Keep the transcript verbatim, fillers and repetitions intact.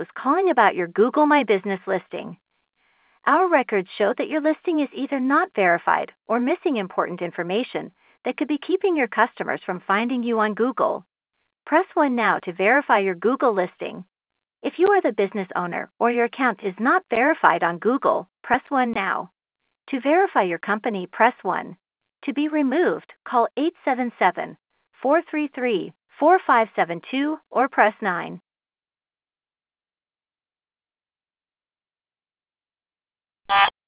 is calling about your Google My Business listing. Our records show that your listing is either not verified or missing important information that could be keeping your customers from finding you on Google. Press one now to verify your Google listing. If you are the business owner or your account is not verified on Google, press one now. To verify your company, press one. To be removed, call eight seven seven, four three three, four five seven two or press nine.